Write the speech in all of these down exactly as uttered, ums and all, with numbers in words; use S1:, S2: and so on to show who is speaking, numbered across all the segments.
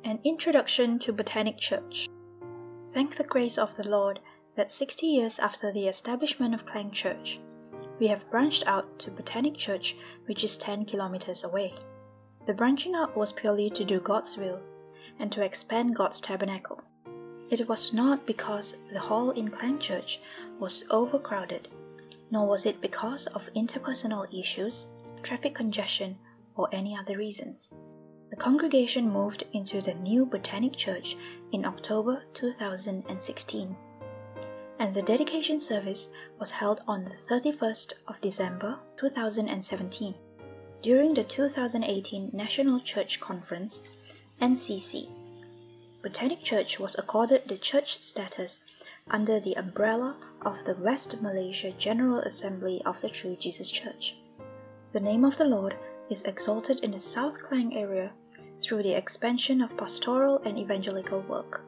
S1: An Introduction to Botanic Church. Thank the grace of the Lord that sixty years after the establishment of Klang Church, we have branched out to Botanic Church, which is ten kilometers away. The branching out was purely to do God's will and to expand God's tabernacle. It was not because the hall in Klang Church was overcrowded, nor was it because of interpersonal issues, traffic congestion, or any other reasons. The congregation moved into the new Botanic Church in October two thousand sixteen, and the dedication service was held on the thirty-first of December two thousand seventeen. During the two thousand eighteen National Church Conference, N C C, Botanic Church was accorded the church status under the umbrella of the West Malaysia General Assembly of the True Jesus Church. The name of the Lord is exalted in the South Klang area through the expansion of pastoral and evangelical work.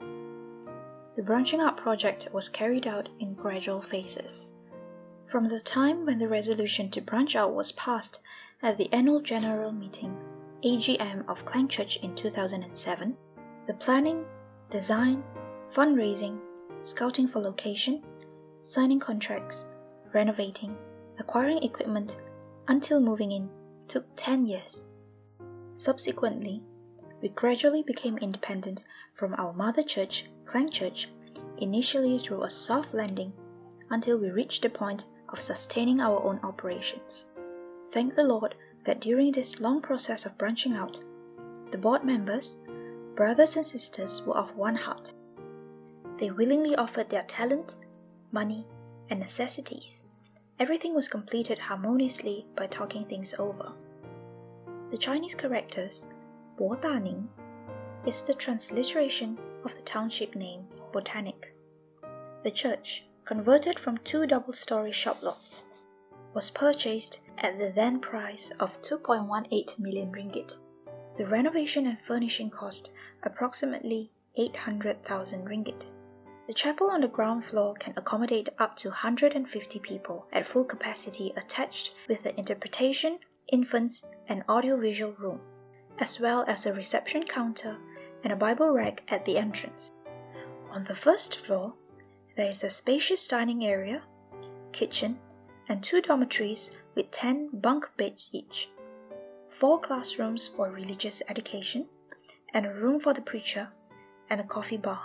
S1: The branching out project was carried out in gradual phases. From the time when the resolution to branch out was passed at the Annual General Meeting, A G M of Klang Church in two thousand seven, the planning, design, fundraising, scouting for location, signing contracts, renovating, acquiring equipment, until moving in took ten years. Subsequently, we gradually became independent from our mother church, Klang Church, initially through a soft landing until we reached the point of sustaining our own operations. Thank the Lord that during this long process of branching out, the board members, brothers and sisters were of one heart. They willingly offered their talent, money, and necessities. Everything was completed harmoniously by talking things over. The Chinese characters, Bo Da Ning, is the transliteration of the township name Botanic. The church, converted from two double-story shop lots, was purchased at the then price of two point one eight million ringgit. The renovation and furnishing cost approximately eight hundred thousand ringgit. The chapel on the ground floor can accommodate up to one hundred fifty people at full capacity attached with the interpretation, infants, and audiovisual room, as well as a reception counter and a Bible rack at the entrance. On the first floor, there is a spacious dining area, kitchen, and two dormitories with ten bunk beds each, four classrooms for religious education, and a room for the preacher, and a coffee bar.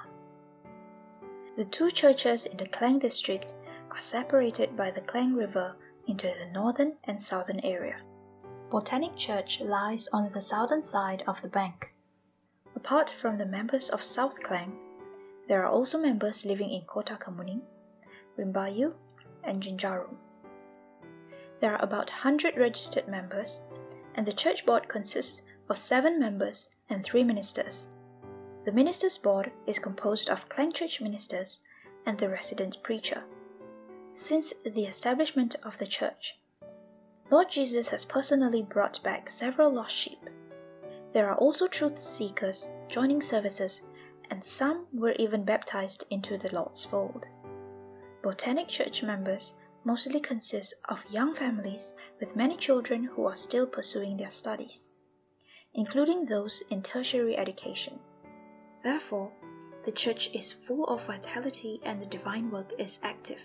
S1: The two churches in the Klang district are separated by the Klang River into the northern and southern area. Botanic Church lies on the southern side of the bank. Apart from the members of South Klang, there are also members living in Kota Kemuning, Rimbayu, and Jinjarum. There are about one hundred registered members, and the church board consists of seven members and three ministers. The ministers' board is composed of Klang Church ministers and the resident preacher. Since the establishment of the church, Lord Jesus has personally brought back several lost sheep. There are also truth seekers joining services, and some were even baptized into the Lord's fold. Botanic Church members mostly consist of young families with many children who are still pursuing their studies, including those in tertiary education. Therefore, the church is full of vitality and the divine work is active.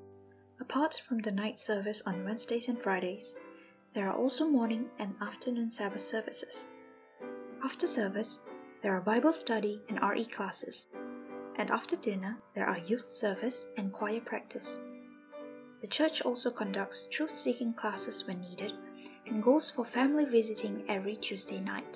S1: Apart from the night service on Wednesdays and Fridays, there are also morning and afternoon Sabbath services. After service, there are Bible study and R E classes, and after dinner, there are youth service and choir practice. The church also conducts truth-seeking classes when needed and goes for family visiting every Tuesday night.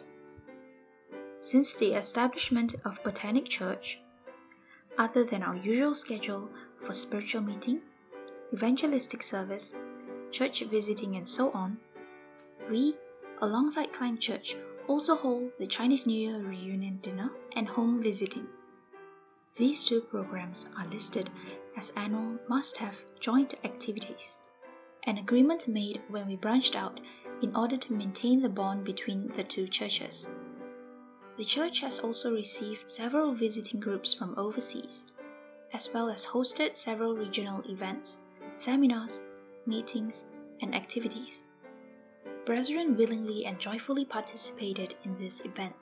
S1: Since the establishment of Botanic Church, other than our usual schedule for spiritual meeting, evangelistic service, church visiting, and so on, we, alongside Klang Church, also hold the Chinese New Year reunion dinner and home visiting. These two programs are listed as annual must-have joint activities, an agreement made when we branched out in order to maintain the bond between the two churches. The church has also received several visiting groups from overseas, as well as hosted several regional events, seminars, meetings, and activities. Brethren willingly and joyfully participated in these events.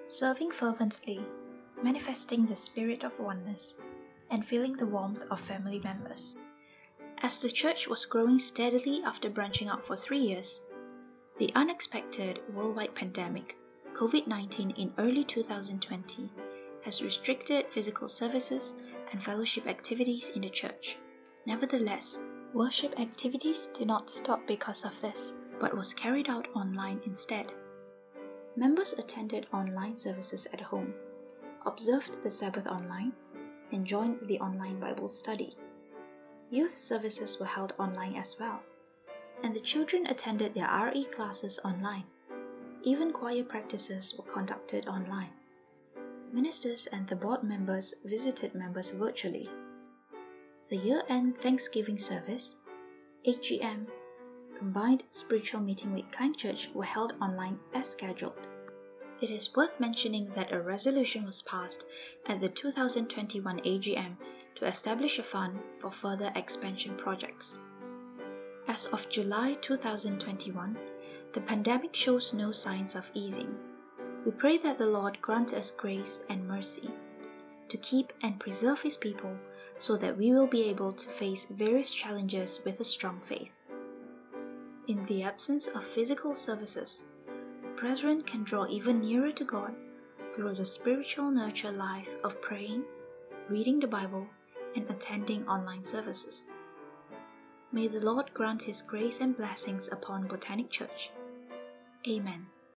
S1: serving fervently, manifesting the spirit of oneness, and feeling the warmth of family members. As the church was growing steadily after branching out for three years, the unexpected worldwide pandemic, COVID nineteen in early two thousand twenty, has restricted physical services and fellowship activities in the church. Nevertheless, worship activities did not stop because of this, but was carried out online instead. Members attended online services at home, observed the Sabbath online, and joined the online Bible study. Youth services were held online as well, and the children attended their R E classes online. Even choir practices were conducted online. Ministers and the board members visited members virtually. The year-end Thanksgiving service, A G M, combined spiritual meeting with Klang Church were held online as scheduled. It is worth mentioning that a resolution was passed at the two thousand twenty-one A G M to establish a fund for further expansion projects. As of July two thousand twenty-one, the pandemic shows no signs of easing. We pray that the Lord grant us grace and mercy to keep and preserve His people so that we will be able to face various challenges with a strong faith. In the absence of physical services, brethren can draw even nearer to God through the spiritual nurture life of praying, reading the Bible, and attending online services. May the Lord grant His grace and blessings upon Botanic Church. Amen.